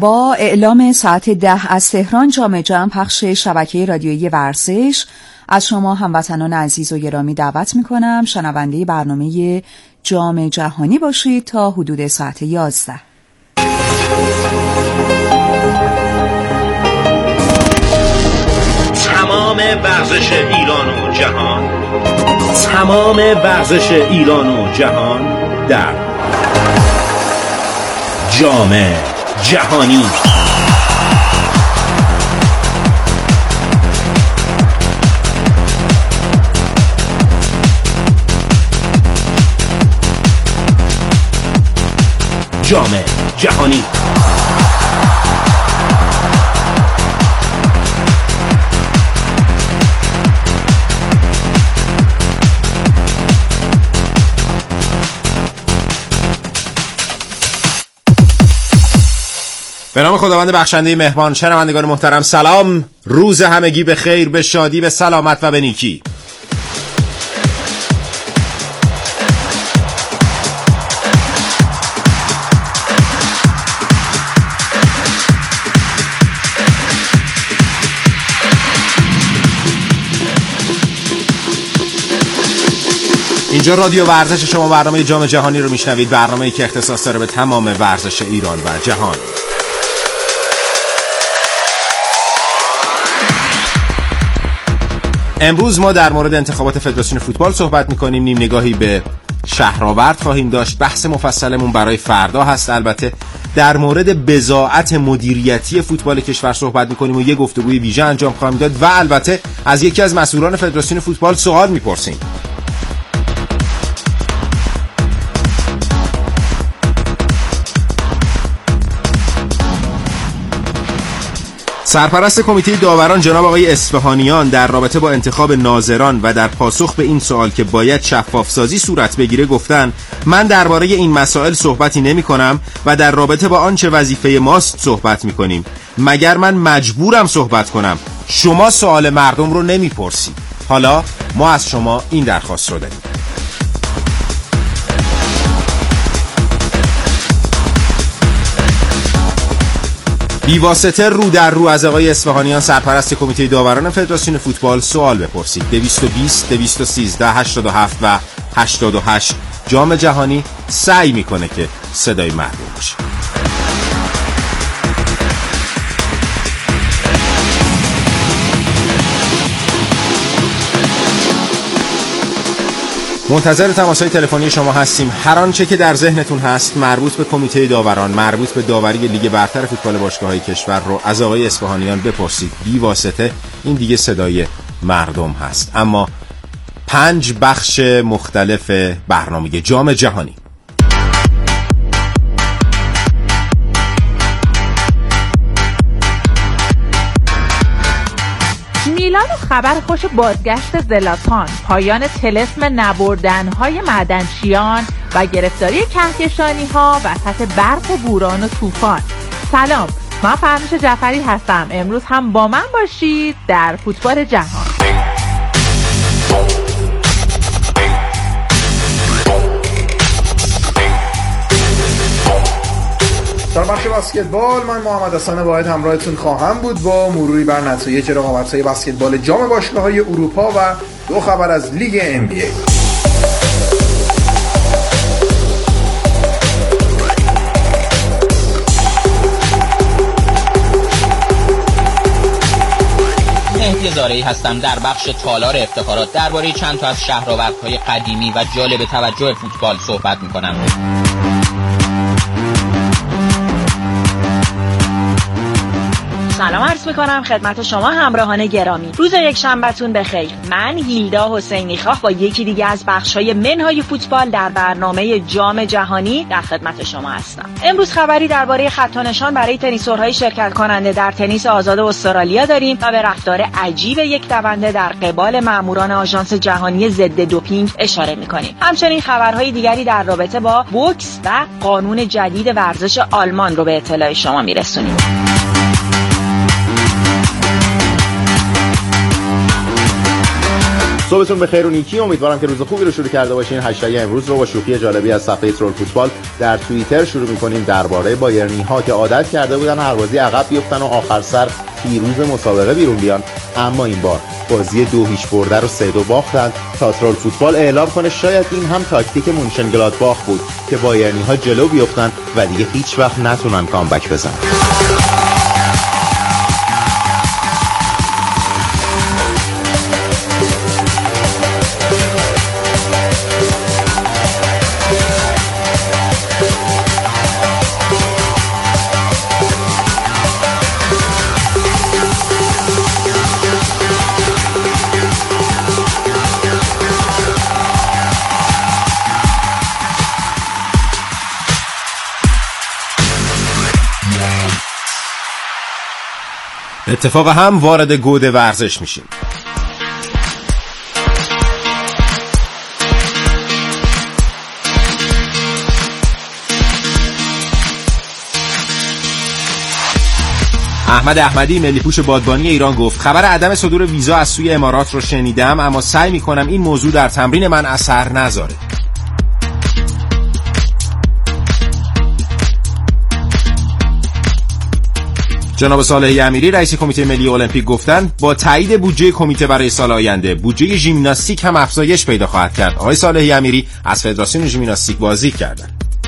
با اعلام ساعت 10 از تهران جام جهان پخش شبکه رادیویی ورزش از شما هموطنان عزیز و گرامی دعوت میکنم شنونده برنامه جام جهانی باشید تا حدود ساعت 11. تمام ورزش ایران و جهان، تمام ورزش ایران و جهان در جام جهانی. جام جهانی. به نام خداوند بخشنده مهربان. شنوندگان محترم سلام، روز همگی به خیر، به شادی، به سلامت و به نیکی. اینجا رادیو ورزش شما برنامه جام جهانی رو میشنوید، برنامه‌ای که اختصاص داره به تمام ورزش ایران و جهان. امروز ما در مورد انتخابات فدراسیون فوتبال صحبت می‌کنیم، نیم نگاهی به شهرآورد خواهیم داشت. بحث مفصلمون برای فردا هست. البته در مورد بضاعت مدیریتی فوتبال کشور صحبت می‌کنیم و یک گفتگوی ویژه انجام خواهیم داد و البته از یکی از مسئولان فدراسیون فوتبال سوال می‌پرسیم. سرپرست کمیته داوران جناب آقای اصفهانیان در رابطه با انتخاب ناظران و در پاسخ به این سوال که باید شفافسازی صورت بگیره گفتن من درباره این مسائل صحبتی نمی کنم و در رابطه با آنچه وظیفه ماست صحبت می کنیم. مگر من مجبورم صحبت کنم؟ شما سوال مردم رو نمی پرسید. حالا ما از شما این درخواست رو داریم. بی‌واسطه رو در رو از آقای اصفهانیان سرپرست کمیته داوران فدراسیون فوتبال سوال بپرسید. 220 213 87 و 88. جام جهانی سعی میکنه که صدای مردم باشه. منتظر تماس‌های تلفنی شما هستیم. هر آنچه که در ذهنتون هست مربوط به کمیته داوران، مربوط به داوری لیگ برتر فوتبال باشگاه‌های کشور رو از آقای اصفهانیان بپرسید. بی واسطه این دیگه صدای مردم هست. اما 5 بخش مختلف برنامه جام جهانی. میلان و خبر خوش بازگشت زلاتان، پایان طلسم نبردن‌های معدنچیان و گرفتاری کهکشانی‌ها وسط برف و بوران و طوفان. سلام، من فرنوش جعفری هستم. امروز هم با من باشید در فوتبال جهان. در بخش بسکتبال من محمد حسن واحد همراهتون خواهم بود با مروری بر نتایج رقابت‌های بسکتبال جام باشگاه‌های اروپا و 2 خبر از لیگ NBA. مهدی زارعی هستم. در بخش تالار افتخارات درباره چند تا از شهرآوردهای قدیمی و جالب توجه فوتبال صحبت می‌کنم. سلام عرض میکنم خدمت شما همراهان گرامی. روز یک شنبهتون بخیر. من هیلدا حسینی خواه با یکی دیگه از بخش‌های منهای فوتبال در برنامه جام جهانی در خدمت شما هستم. امروز خبری درباره خط و نشان برای تنیسورهای شرکت کننده در تنیس آزاد استرالیا داریم و به رفتار عجیب یک دونده در قبال ماموران آژانس جهانی ضد دوپینگ اشاره میکنیم. همچنین خبرهای دیگری در رابطه با بوکس و قانون جدید ورزش آلمان رو به اطلاع شما میرسونیم. صبحتون بخیر و نیکی. امیدوارم که روز خوبی رو شروع کرده باشین. هشتگ امروز رو با شوخی جالبی از صفحه ترول فوتبال در توییتر شروع می‌کنیم. درباره بایرنی ها که عادت کرده بودن هر بازی عقب بیفتن و آخر سر پیروز مسابقه بیرون بیان، اما این بار بازی 2-0 برده رو 3-2 باختن تا ترول فوتبال اعلام کنه شاید این هم تاکتیک مونشنگلادباخ بود که بایرنی ها جلو بیفتن و دیگه هیچ وقت نتونن کامبک بزنن. اتفاق هم وارد گود ورزش میشیم. احمد احمدی ملی‌پوش بادبانی ایران گفت خبر عدم صدور ویزا از سوی امارات رو شنیدم، اما سعی میکنم این موضوع در تمرین من اثر نذاره. جناب صالحی امیری رئیس کمیته ملی المپیک گفتند با تایید بودجه کمیته برای سال آینده بودجه ژیمناستیک هم افزایش پیدا خواهد کرد. آقای صالحی امیری از فدراسیون ژیمناستیک بازدید کردند.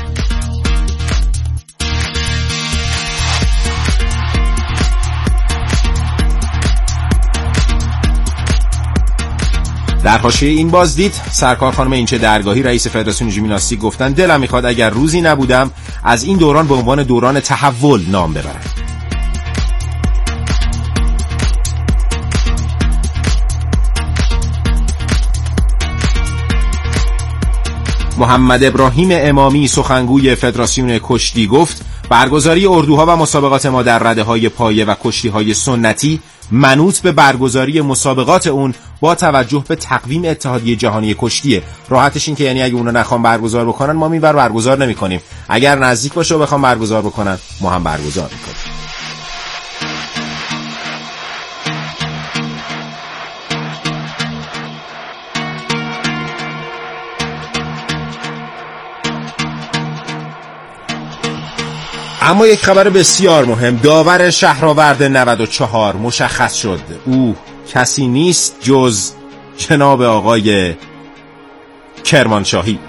در حاشیه این بازدید سرکار خانم اینچه درگاهی رئیس فدراسیون ژیمناستیک گفتند دلم میخواد اگر روزی نبودم از این دوران به عنوان دوران تحول نام ببرم. محمد ابراهیم امامی سخنگوی فدراسیون کشتی گفت برگزاری اردوها و مسابقات ما در رده‌های پایه و کشتی‌های سنتی منوط به برگزاری مسابقات اون با توجه به تقویم اتحادیه جهانی کشتیه. راحتش این که یعنی اگه اونا نخوان برگزار بکنن ما اینور برگزار نمی‌کنیم، اگر نزدیک باشه و بخوام برگزار بکنن ما هم برگزار می‌کنیم. اما یک خبر بسیار مهم، داور شهرآورد 94 مشخص شد. او کسی نیست جز جناب آقای کرمانشاهی.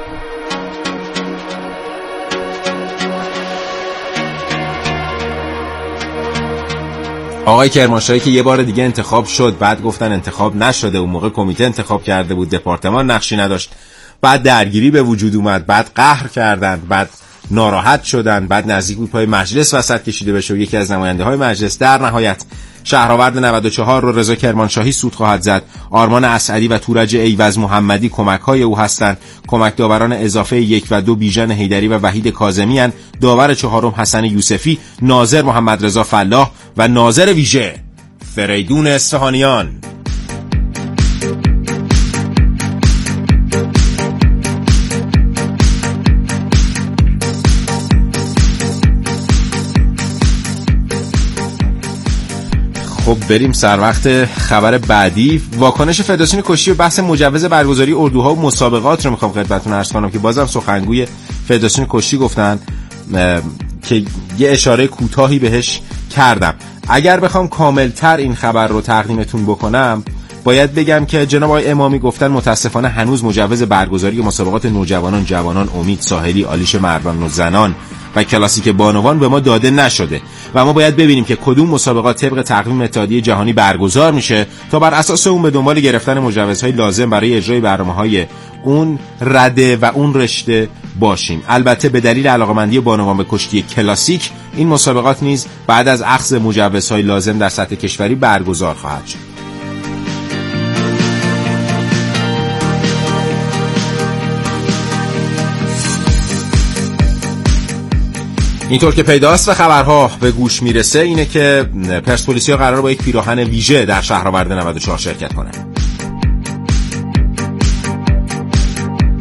آقای کرمانشاهی که یه بار دیگه انتخاب شد، بعد گفتن انتخاب نشده، اون موقع کمیته انتخاب کرده بود، دپارتمان نقشی نداشت، بعد درگیری به وجود اومد، بعد قهر کردند، بعد ناراحت شدن، بعد نزدیک بود پای مجلس وسط کشیده بشه و یکی از نماینده های مجلس در نهایت شهرآورد 94 رو رضا کرمانشاهی سود خواهد زد. آرمان اسعدی و تورج ایوز محمدی کمک های او هستند. کمک داوران اضافه 1 و 2 بیژن حیدری و وحید کاظمی اند. داور چهارم حسن یوسفی، ناظر محمد رضا فلاح و ناظر ویژه فریدون اصفهانیان. خب بریم سر وقت خبر بعدی. واکنش فدراسیون کشتی و بحث مجوز برگزاری اردوها و مسابقات رو میخوام خدمتتون عرض کنم که بازم سخنگوی فدراسیون کشتی گفتن که یه اشاره کوتاهی بهش کردم. اگر بخوام کاملتر این خبر رو تقدیمتون بکنم باید بگم که جناب آقای امامی گفتن متاسفانه هنوز مجوز برگزاری مسابقات نوجوانان، جوانان، امید، ساحلی، آلیش مردان و زنان و کلاسیک بانوان به ما داده نشده و ما باید ببینیم که کدوم مسابقات طبق تقویم اتحادیه جهانی برگزار میشه تا بر اساس اون به دنبال گرفتن مجوزهای لازم برای اجرای برنامه‌های اون رده و اون رشته باشیم. البته به دلیل علاقه‌مندی بانوان به کشتی کلاسیک این مسابقات نیز بعد از اخذ مجوزهای لازم در سطح کشوری برگزار خواهد شد. اینطور که پیداست و خبرها به گوش میرسه اینه که پرسپولیسیا قراره با یک پیراهن ویژه در شهرآورد 94 شرکت کنه.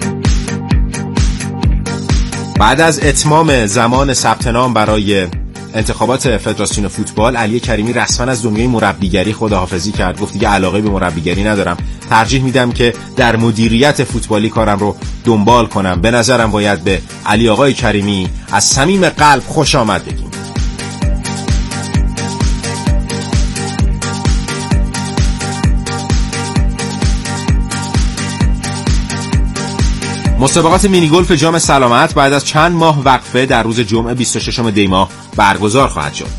بعد از اتمام زمان ثبت نام برای انتخابات فدراسیون فوتبال علی کریمی رسما از دنیای مربیگری خداحافظی کرد. گفت دیگه علاقه به مربیگری ندارم، ترجیح میدم که در مدیریت فوتبالی کارم رو دنبال کنم. به نظرم باید به علی آقای کریمی از صمیم قلب خوش آمد بگیم. مسابقات مینی گلف جام سلامت بعد از چند ماه وقفه در روز جمعه 26 دی ماه برگزار خواهد شد.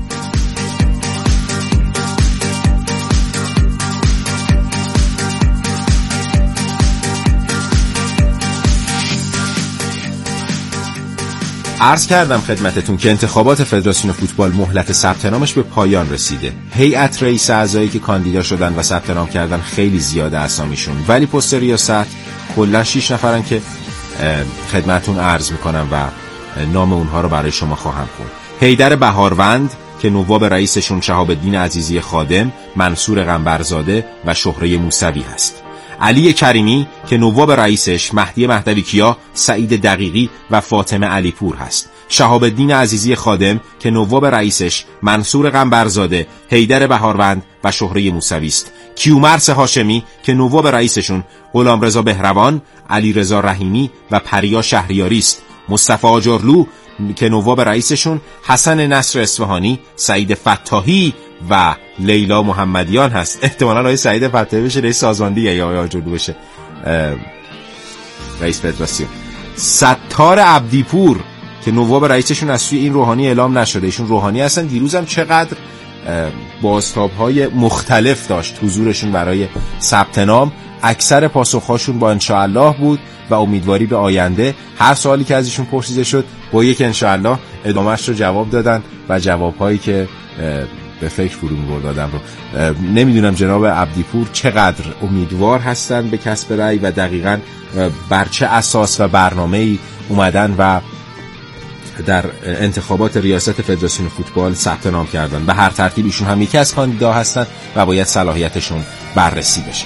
عرض کردم خدمتتون که انتخابات فدراسیون فوتبال مهلت ثبت نامش به پایان رسیده. هیئت رئیس اعضایی که کاندیدا شدن و ثبت نام کردن خیلی زیاده اسامیشون، ولی پست ریاست کلا 6 نفرن که خدمتتون عرض میکنم و نام اونها رو برای شما خواهم خوند. حیدر بهاروند که نواب رئیسشون شهاب الدین عزیزی خادم، منصور قنبرزاده و شهره موسوی هست. علی کریمی که نواب رئیسش مهدی مهدوی کیا، سعید دقیقی و فاطمه علی پور هست. شهاب الدین عزیزی خادم که نواب رئیسش منصور قنبرزاده، حیدر بهاروند و شهره موسوی است. کیومرث هاشمی که نواب رئیسشون غلامرضا بهروان، علی رضا رحیمی و پریا شهریاری است. مصطفی آجرلو که نواب رئیسشون حسن نصر اصفهانی، سعید فتاحی و لیلا محمدیان هست. احتمالاً آقای سعید فتاحی بشه رئیس سازماندهی یا آقای آجرلو بشه رئیس فدراسیون. ستار عبدیپور که نواب رئیسشون از سوی این روحانی اعلام نشده، ایشون روحانی هستن. دیروزم چقدر بازتاب‌های مختلف داشت حضورشون برای ثبت نام. اکثر پاسخ‌هاشون با انشاءالله بود و امیدواری به آینده. هر سوالی که ازشون پرسیده شد با یک انشاءالله ادامهش رو جواب دادن و جوابهایی که به فکر فرو می‌برد آدم رو. نمیدونم جناب عبدیپور چقدر امیدوار هستن به کسب رأی و دقیقاً بر چه اساس و برنامه‌ای اومدن و در انتخابات ریاست فدراسیون فوتبال ثبت نام کردن. به هر ترتیب ایشون هم یکی از کاندیدا هستن و باید صلاحیتشون بررسی بشه.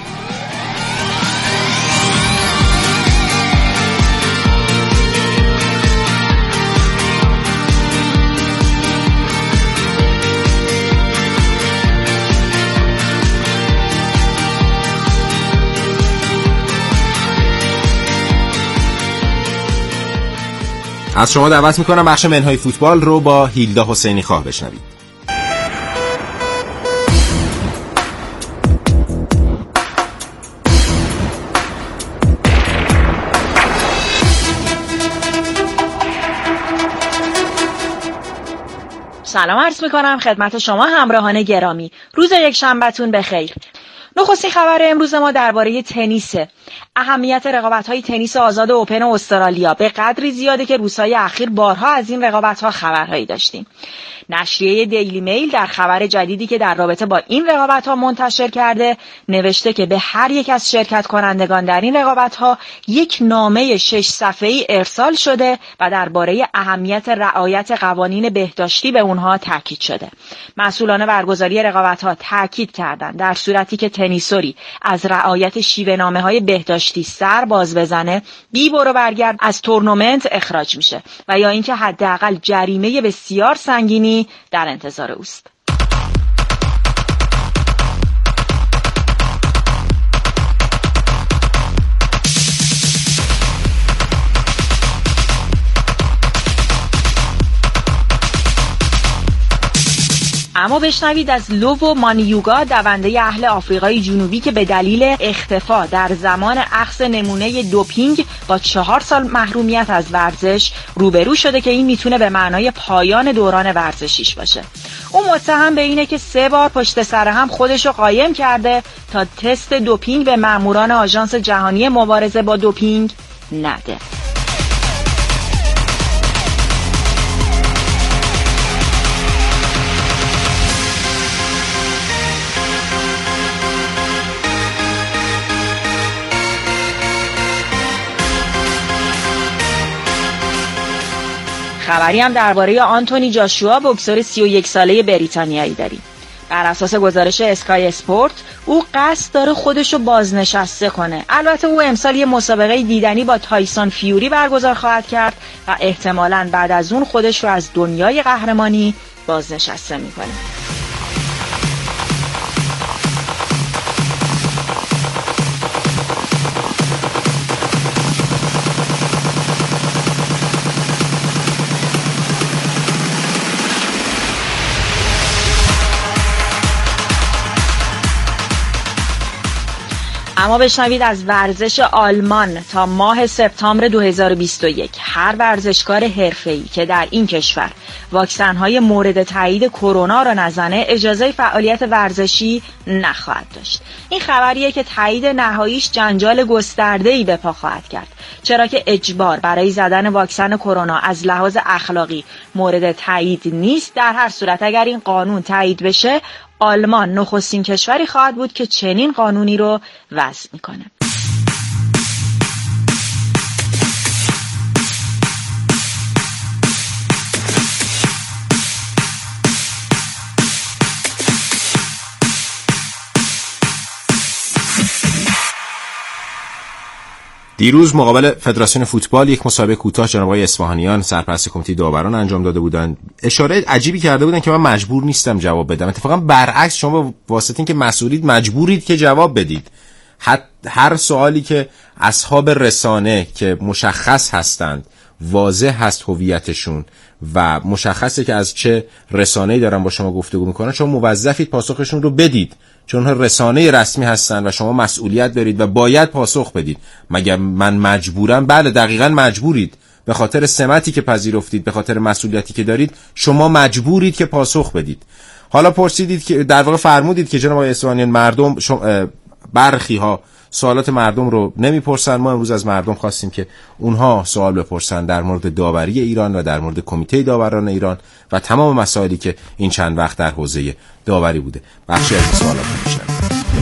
از شما دعوت میکنم بخش منهای فوتبال رو با هیلدا حسینی خواه بشنوید. سلام عرض میکنم خدمت شما همراهان گرامی. روز یک شنبهتون بخیر. نخستین خبر امروز ما درباره تنیسه. اهمیت رقابت‌های تنیس آزاد اوپن استرالیا به قدری زیاده که روزهای اخیر بارها از این رقابت‌ها خبرهایی داشتیم. نشریه دیلی میل در خبر جدیدی که در رابطه با این رقابت‌ها منتشر کرده نوشته که به هر یک از شرکت کنندگان در این رقابت‌ها یک نامه 6 صفحه‌ای ارسال شده و درباره اهمیت رعایت قوانین بهداشتی به اونها تاکید شده. مسئولان برگزاری رقابت‌ها تاکید کردند در صورتی که تنیسوری از رعایت شیوه‌نامه‌های بهداشتی سر باز بزنه بی برو برگرد از تورنمنت اخراج میشه و یا اینکه حداقل جریمه بسیار سنگینی در انتظار اوست. اما بشنوید از لوو مانیوگا، دونده اهل آفریقای جنوبی که به دلیل اختفا در زمان اخذ نمونه دوپینگ با 4 سال محرومیت از ورزش روبرو شده که این میتونه به معنای پایان دوران ورزشیش باشه. اون متهم به اینه که 3 بار پشت سر هم خودشو قایم کرده تا تست دوپینگ به ماموران آژانس جهانی مبارزه با دوپینگ نده. خبری هم درباره آنتونی جاشوا، بوکسور 31 ساله بریتانیایی داریم. بر اساس گزارش اسکای اسپورت او قصد داره خودشو بازنشسته کنه. البته او امسال یه مسابقه دیدنی با تایسون فیوری برگزار خواهد کرد و احتمالاً بعد از اون خودش رو از دنیای قهرمانی بازنشسته میکنه. اما بشنوید از ورزش آلمان. تا ماه سپتامبر 2021 هر ورزشکار حرفه‌ای که در این کشور واکسن‌های مورد تایید کرونا را نزنه اجازه فعالیت ورزشی نخواهد داشت. این خبریه که تایید نهاییش جنجال گسترده‌ای به پا خواهد کرد، چرا که اجبار برای زدن واکسن کرونا از لحاظ اخلاقی مورد تایید نیست. در هر صورت اگر این قانون تایید بشه، آلمان نخستین کشوری خواهد بود که چنین قانونی رو وضع میکنه. دیروز مقابل فدراسیون فوتبال یک مسابقه کوتاه جناب آقای اصفهانیان سرپرست کمیته داوران انجام داده بودند. اشاره عجیبی کرده بودند که من مجبور نیستم جواب بدم. اتفاقا برعکس، شما به واسطه اینکه مسئولید مجبورید که جواب بدید. هر سوالی که اصحاب رسانه که مشخص هستند، واضح هست هویتشون و مشخصه که از چه رسانه‌ای دارن با شما گفتگو میکنن، شما موظفید پاسخشون رو بدید، چون رسانه رسمی هستن و شما مسئولیت دارید و باید پاسخ بدید. مگر من مجبورم؟ بله دقیقاً مجبورید. به خاطر سمتی که پذیرفتید، به خاطر مسئولیتی که دارید، شما مجبورید که پاسخ بدید. حالا پرسیدید که در واقع فرمودید که جناب آقای اصفهانیان مردم برخی ها سوالات مردم رو نمیپرسن. ما امروز از مردم خواستیم که اونها سوال بپرسن در مورد داوری ایران و در مورد کمیته داوران ایران و تمام مسائلی که این چند وقت در حوزه داوری بوده. بخشی از سوالات رو میشنویم.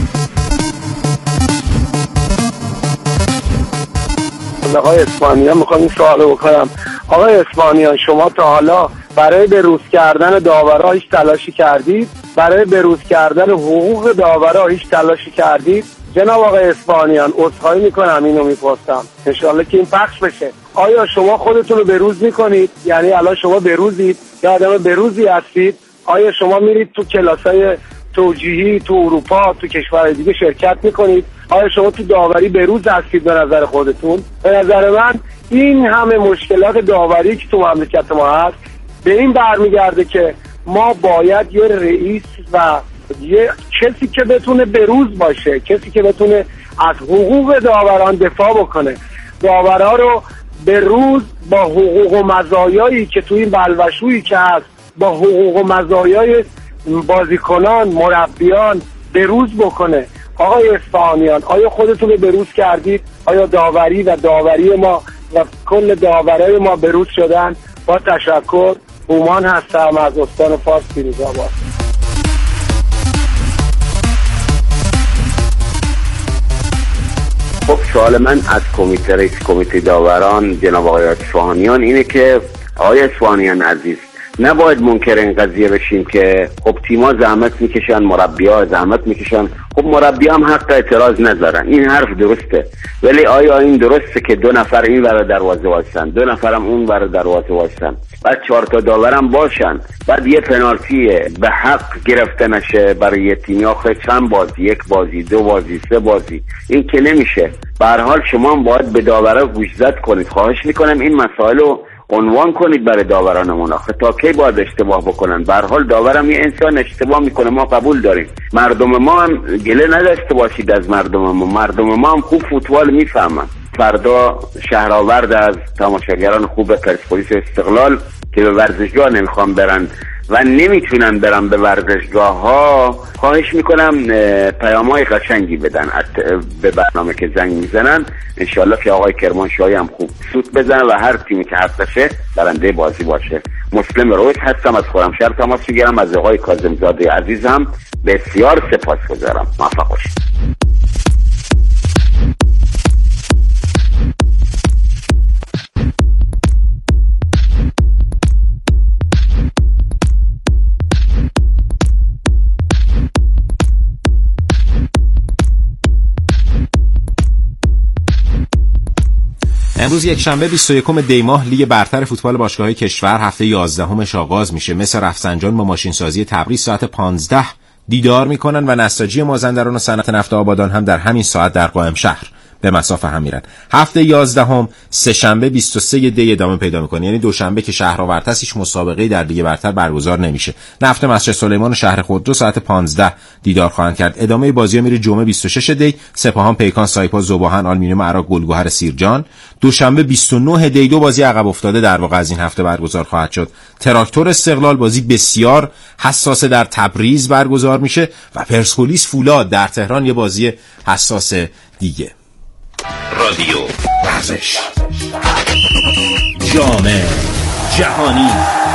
آقای اصفهانیان میخوام این سوالو بکنم. آقای اصفهانیان، شما تا حالا برای بروز کردن داورا هیچ تلاشی کردید؟ برای بروز کردن حقوق داورا هیچ تلاشی کردید؟ جناب آقای اصفهانیان، عذرخواهی میکنم اینو میپرسم ان شاءالله که این پخش بشه. آیا شما خودتون رو بروز میکنید؟ یعنی الان شما بروزید یا آدم بروزی هستید؟ آیا شما میرید تو کلاسای توجیهی تو اروپا تو کشورهای دیگه شرکت میکنید؟ آیا شما تو داوری بروز هستید به نظر خودتون؟ به نظر من این همه مشکلات داوری که تو مملکت ما هست به این برمیگرده که ما باید یه رئیس و یه کسی که بتونه بروز باشه، کسی که بتونه از حقوق داوران دفاع بکنه، داورا رو به روز با حقوق و مزایایی که تو این بلوشویی که هست، با حقوق و مزایای بازیکنان، مربیان به روز بکنه. آقای اصفهانیان، آیا خودتون رو بروز کردید؟ آیا داوری و داوری ما و کل داورای ما بروز شدن؟ با تشکر. هومان هستم از استان فارس پیروزآباد. خب سوال من از رئیس کمیته داوران جناب آقای اصفهانیان اینه که آقای اصفهانیان عزیز، نباید منکر این قضیه بشیم که خب تیم‌ها زحمت میکشن، مربی‌ها زحمت میکشن، خب مربی‌ها هم حق اعتراض ندارن. این حرف درسته، ولی آیا این درسته که 2 نفر این ور دروازه وایسن، 2 نفرم اون ور دروازه وایسن، بعد 4 تا داورم باشن، بعد یه پنالتی به حق گرفته نشه برای یه تیم؟ آخه چند بازی، 1 بازی، 2 بازی، 3 بازی، این که نمیشه. به هر حال شما هم باید به داورا گوشزد کنید. خواهش میکنم این مسائل رو عنوان کنید برای داورانمون. آخه تا کی باید اشتباه بکنن؟ به هر حال داورم یه انسان اشتباه میکنه، ما قبول داریم. مردم ما هم گله نداشته باشید از مردم ما هم خوب فوتبال میفهمن. فردا شهرآورد از تماشاگران خوب پرسپولیس استقلال که به ورزشگاه نمیخوام برن و نمیتونن برن به ورزشگاه ها، خواهش میکنم پیام‌های قشنگی بدن به برنامه که زنگ میزنن. انشالله که آقای کرمانشاهی هم خوب سوت بزنن و هر تیمی که حقشه برنده بازی باشه. مسلم رویت هستم از خرمشهر تماس میگیرم. از آقای کاظمزاده عزیزم بسیار سپاسگزارم. موفق باشید. امروز یک شنبه 21 دی ماه لیگ برتر فوتبال باشگاه‌های کشور هفته 11مش آغاز میشه. مثل رفسنجان با ماشینسازی تبریز ساعت 15 دیدار میکنن و نساجی مازندران و صنعت نفت آبادان هم در همین ساعت در قائم شهر به مسافه هم میرن. هفته 11 سه شنبه 23 دی ادامه پیدا میکنه، یعنی دوشنبه که شهرآورد هست هیچ مسابقه‌ای در لیگ برتر برگزار نمیشه. نفت مسجد سلیمان و شهر خودرو ساعت 15 دیدار خواهند کرد. ادامه بازی‌ها میره جمعه 26 دی سپاهان پیکان سایپا ذوباهن آلومینیوم عراق گلگهر سیرجان. دوشنبه 29 دی دو بازی عقب افتاده در واقع از این هفته برگزار خواهد شد. تراکتور استقلال بازی بسیار حساس در تبریز برگزار میشه و پرسپولیس فولاد در تهران یه بازی حساس دیگه. رادیو ورزش جام جهانی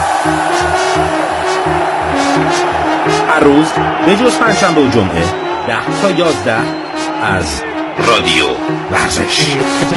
هر روز به جز پنجشنبه و جمعه 10 تا 11 از رادیو ورزش.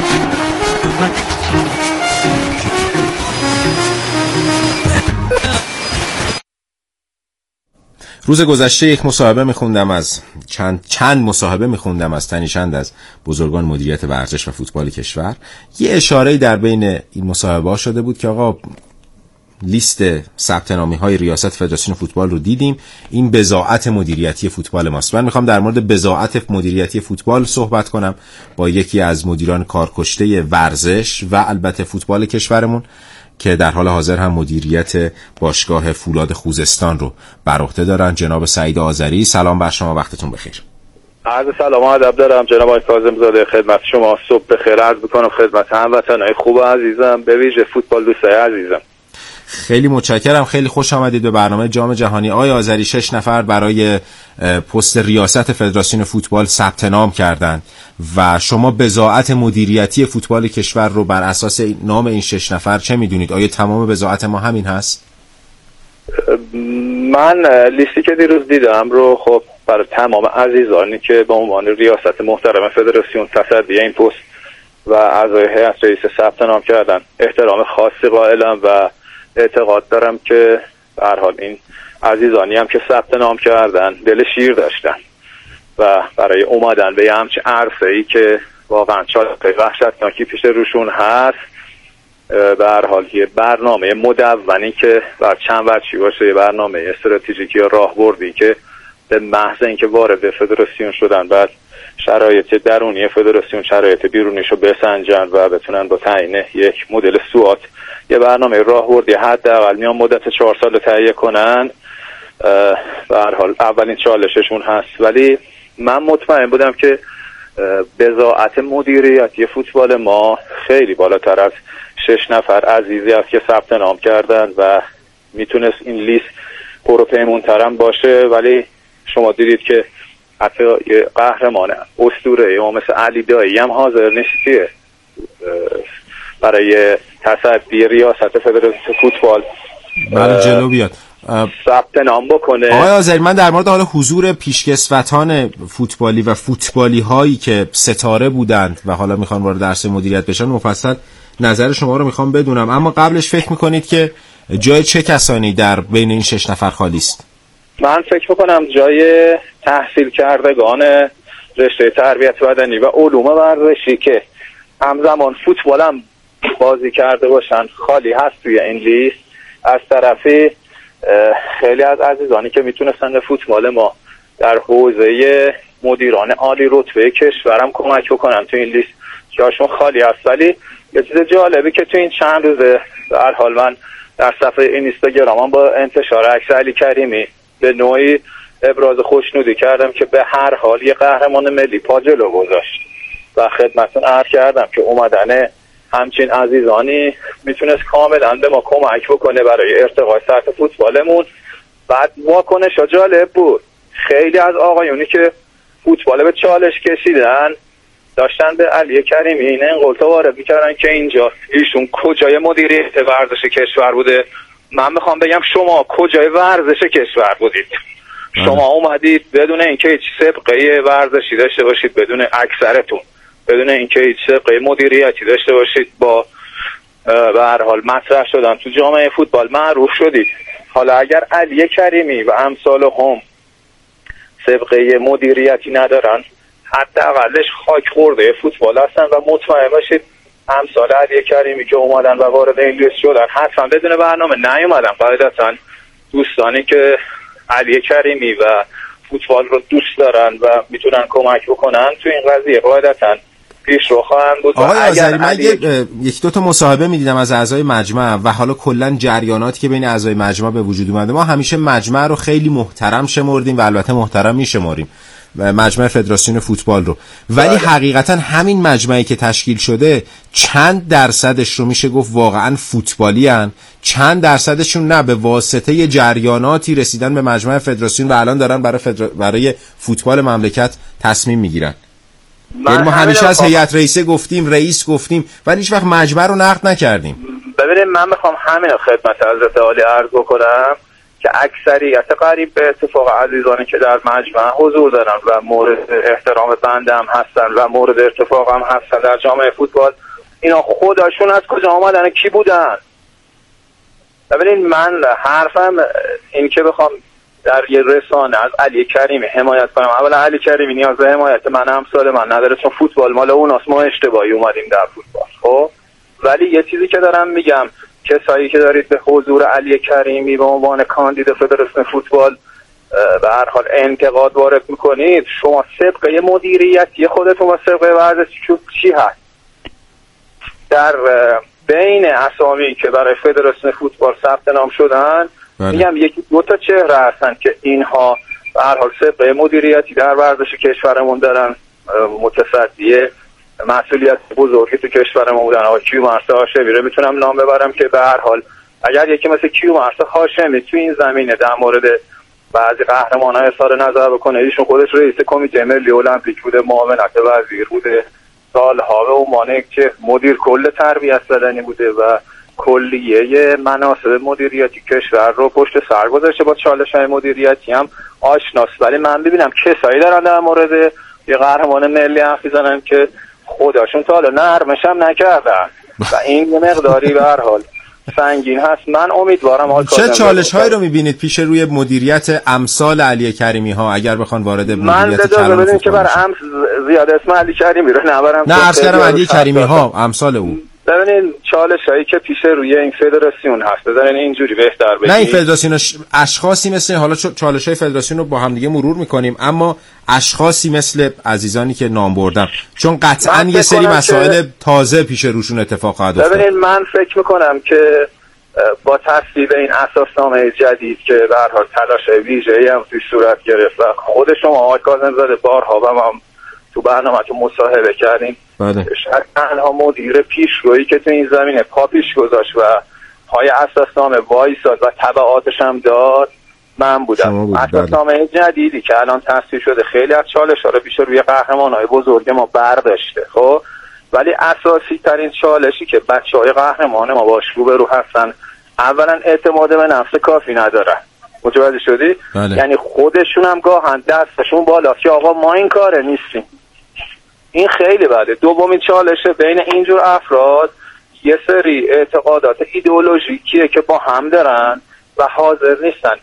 روز گذشته یک مصاحبه میخوندم از چند مصاحبه میخوندم از تنیشند از بزرگان مدیریت ورزش و فوتبال کشور. یه اشاره‌ای در بین این مصاحبه‌ها شده بود که آقا لیست ثبت نامی‌های ریاست فدراسیون فوتبال رو دیدیم، این بضاعت مدیریتی فوتبال ماست. من میخوام در مورد بضاعت مدیریتی فوتبال صحبت کنم با یکی از مدیران کارکشته ورزش و البته فوتبال کشورمون که در حال حاضر هم مدیریت باشگاه فولاد خوزستان رو بر عهده دارن، جناب سعید آذری. سلام بر شما، وقتتون بخیر. عرض سلام و ادب دارم جناب آقای کاظم زاده، خدمت شما صبح بخیر عرض میکنم، خدمت هموطنای خوب عزیزم، به ویژه فوتبال دوستای عزیزم. خیلی متشکرم، خیلی خوش آمدید به برنامه جام جهانی. آقای آذری 6 نفر برای پست ریاست فدراسیون فوتبال ثبت نام کردند و شما بضاعت مدیریتی فوتبال کشور رو بر اساس نام این 6 نفر چه میدونید؟ آیا تمام بضاعت ما همین هست؟ من لیستی که دیروز دیدم رو خب برای تمام عزیزانی که به عنوان ریاست محترم فدراسیون تصدی این پست و اعضای هیئت رئیسه ثبت نام کردن احترام خاصی قائلم و اعتقاد دارم که به هر حال این عزیزانی هم که ثبت نام کردن دل شیر داشتن و برای اومدن به همچین عرصه‌ای که واقعا چالش وحشتناکی پیش روشون هست، به هر حال یه برنامه مدونی که بر چند وجهی باشه، یه برنامه استراتژیکی یا راهبردی که به محض اینکه وارد فدراسیون شدن بعد شرایط درونی فدراسیون شرایط بیرونیشو بسنجن و بتونن با تعیین یک مدل سوات یه برنامه راهبردی حداقل میان مدت 4 سال تهیه کنن، به هر حال اولین چالششون هست. ولی من مطمئن بودم که بضاعت مدیریتی فوتبال ما خیلی بالاتر از 6 نفر عزیزی است که ثبت نام کردن و میتونست این لیست پروپیمونترم باشه، ولی شما دیدید که حتی یه قهرمان اسطوره یا مثل علی دایی هم حاضر نیستیه برای تصدی ریاست فدراسیون فوتبال جلو بیاد ثبت نام بکنه. آقای آذری، من در مورد حالا حضور پیشکسوتان فوتبالی و فوتبالی هایی که ستاره بودند و حالا میخوان وارد درس مدیریت بشن مفصل نظر شما رو میخوام بدونم، اما قبلش فکر میکنید که جای چه کسانی در بین این 6 نفر خالی است؟ من فکر میکنم جای تحصیل کردگان رشته تربیت بدنی و علوم ورزشی که همزمان فوتبال هم بازی کرده باشن خالی هست توی این لیست. از طرفی خیلی از عزیزانی که میتونستن فوتبال ما در حوزه مدیران عالی رتبه کشورم کمک بکنن تو این لیست جاشون خالی هست. ولی یه چیز جالبی که تو این چند روزه به هر حال من در صفحه اینستاگرامم با انتشار عکس علی کریمی به نوعی ابراز خوشنودی کردم که به هر حال یه قهرمان ملی پا جلو گذاشت و خدمتتون عرض کردم که اومدن همچین عزیزانی میتونست کاملا به ما کمک بکنه برای ارتقای سطح فوتبالمون. بعد واکنش جالب بود، خیلی از آقایونی که فوتبال به چالش کشیدن داشتن به علی کریمی این انقلتا وارد میکردن که اینجا ایشون کجای مدیریت ورزش کشور بوده. من میخوام بگم شما کجای ورزش کشور بودید؟ شما اومدید بدون اینکه هیچ سابقه ورزشی داشته باشید، بدون اکثرتون بدون اینکه هیچ سابقه مدیریتی داشته باشید، با به هر حال مطرح شدن تو جامعه فوتبال معروف شدید. حالا اگر علی کریمی و امثال هم سابقه مدیریتی ندارن، حداقلش خاک خورده فوتبال هستن و مطمئن باشید امثال علی کریمی که اومدن و وارد این لیست شدن حتما بدون برنامه نیومدن. قاعدتا دوستانی که علی کریمی و فوتبال رو دوست دارن و میتونن کمک بکنن تو این قضیه قاعدتا پیش رو خواهند بود. آقای آذری، من یک دو تا مصاحبه میدیدم از اعضای مجمع و حالا کلا جریاناتی که بین اعضای مجمع به وجود اومده. ما همیشه مجمع رو خیلی محترم شمردیم و البته محترم میشماریم، مجمع فدراسیون فوتبال رو، ولی حقیقتا همین مجمعی که تشکیل شده چند درصدش رو میشه گفت واقعا فوتبالی هن، چند درصدشون نه، به واسطه جریاناتی رسیدن به مجمع فدراسیون و الان دارن برای فوتبال مملکت تصمیم میگیرن. یعنی ما همیشه از هیئت رئیسه گفتیم، رئیس گفتیم، ولی هیچ وقت مجمع رو نقد نکردیم. ببینید من میخوام همین خدمت حضرت عالی عرض بکنم که اکثریت قریب به اتفاق عزیزانی که در مجمع حضور دارن و مورد احترام بنده هم هستن و مورد اتفاق هم هستن در جامعه فوتبال، اینا خودشون از کجا آمدن، کی بودن؟ ببینید من حرفم این که بخوام در یه رسانه از علی کریمی حمایت کنم، اولا علی کریمی نیاز به حمایت من امثال من نداره، چون فوتبال مال اوناست، ما اشتباهی اومدیم در فوتبال. خب ولی یه چیزی که دارم میگم، کسایی که دارید به حضور علی کریمی به عنوان کاندید فدراسیون فوتبال به هر حال انتقاد وارد میکنید، شما سابقه مدیریتی خودتون و سابقه ورزشی چی هست؟ در بین اسامی که برای فدراسیون فوتبال ثبت نام شدن میگم یکی دو تا چهره هستن که اینها به هر حال سابقه مدیریتی در ورزش کشورمون دارن، متصدی مسئولیت بزرگی تو کشورمون بودن. آقای کیومرث هاشمی رو میتونم نام ببرم که به هر حال اگر یکی مثل کیومرث هاشمی تو این زمینه در مورد بعضی قهرمان‌ها اظهار نظر بکنه، ایشون خودش رئیس کمیته ملی المپیک بوده، معاونت وزیر بوده، سالها به عنوان که مدیر کل تربیت بدنی بوده و کلیه مناصب مدیریتی کشور رو پشت سر گذاشته، با چالش‌های مدیریتی هم آشناست. ولی من ببینم کسایی دارن در مورد یه قهرمان ملی حرف می‌زنن که خودشون تا حالا نرمش هم نکردن و این یه مقداری به هر حال سنگین هست. من امیدوارم چه چالش‌هایی رو می‌بینید پیش روی مدیریت امثال علی کریمی ها اگر بخوان وارد مدیریت کلان فوتبال که برای زیاد اسم علی کریمی رو نبرم، نه اصلا علی کریمی ها امثال او. ببینید چالش‌هایی که پیش روی این فدراسیون هست بذارین اینجوری بهتر بگیم. نه این فدراسیون اشخاصی مثل، حالا چالش‌های فدراسیون رو با هم دیگه مرور می‌کنیم، اما اشخاصی مثل عزیزانی که نام بردم، چون قطعاً یه سری مسائل تازه پیش روشون اتفاق خواهد افتاد. ببینید من فکر می‌کنم که با تصویب این اساسنامه جدید که به هر حال تلاش ویژه‌ای هم توی صورت گرفت و خود شما آقای کاظم‌زاده بارها و ما تو برنامه‌تون مصاحبه کردیم، شاید تنها مدیر پیشرویی که تو این زمینه پا پیش گذاشت و پای اساسنامه وایساد و تبعاتش هم داد من بودم. اساسنامه جدیدی که الان تصویب شده خیلی از چالش‌ها رو پیش روی قهرمان‌های بزرگ ما برداشته، خب ولی اساسی ترین چالشی که بچه‌های قهرمان ما باش روبرو هستن، اولا اعتماد به نفس کافی ندارن. متوجه شدی؟ بله. یعنی خودشون هم گاهن دستشون بالاست که آقا ما این کاره نیستیم. این خیلی بده. دومین چالشه بین اینجور افراد یه سری اعتقادات ایدئولوژیکیه که با هم دارن و حاضر نیستن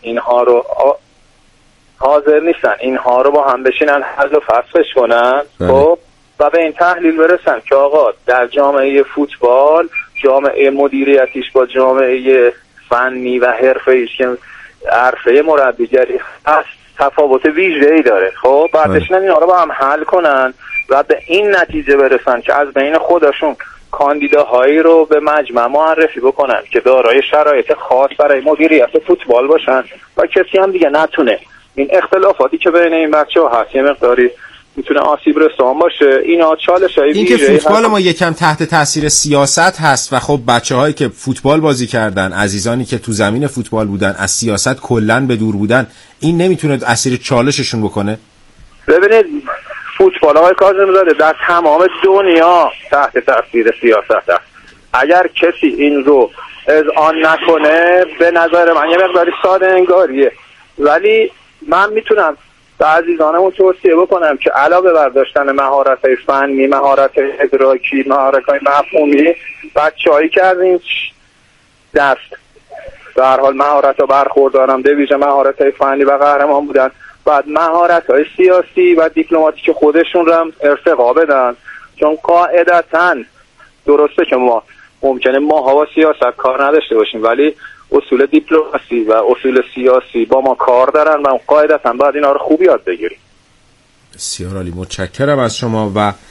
اینها رو با هم بشینن حل و فصلش کنن، خب و به این تحلیل برسن که آقا در جامعه فوتبال، جامعه مدیریتیش با جامعه فنی و حرفه‌ایش که حرفه مربیگری هست تفاوت ویژه‌ای داره. خب بعدش اینا رو با هم حل کنن و به این نتیجه برسن که از بین خودشون کاندیداهایی رو به مجمع معرفی بکنن که دارای شرایط خاص برای مدیریت فوتبال باشن و کسی هم دیگه نتونه این اختلافاتی که بین این بچه‌ها هست یه مقداری میتونه آسیب رسان باشه. اینا چالش‌های این که فوتبال ما یکم تحت تاثیر سیاست هست و خب بچه‌هایی که فوتبال بازی کردن، عزیزانی که تو زمین فوتبال بودن، از سیاست کلاً به دور بودن، این نمیتونه اسیر چالششون بکنه. ببینید فوتبال آقای کاظم‌زاده در تمام دنیا تحت تاثیر سیاست هست. اگر کسی این رو اذعان نکنه به نظر من یه مقداری ساده انگاریه، ولی من میتونم به عزیزانمون توصیه بکنم که علاوه بر داشتن مهارت‌های فنی، مهارت‌های ادراکی، مهارت‌های مفهومی، بچه‌هایی که از این دست به هر حال مهارت‌ها برخوردارن، به ویژه مهارت‌های فنی و قهرمان بودن، بعد مهارت‌های سیاسی و دیپلماتیک خودشون رو هم ارتقا بدن، چون قاعدتاً درسته که ما ممکنه ماها با سیاست کار نداشته باشیم، ولی اصول دیپلماسی و اصول سیاسی با ما کار دارن و قاعدتا باید اینا رو خوب یاد بگیریم. بسیار عالی، متشکرم از شما. و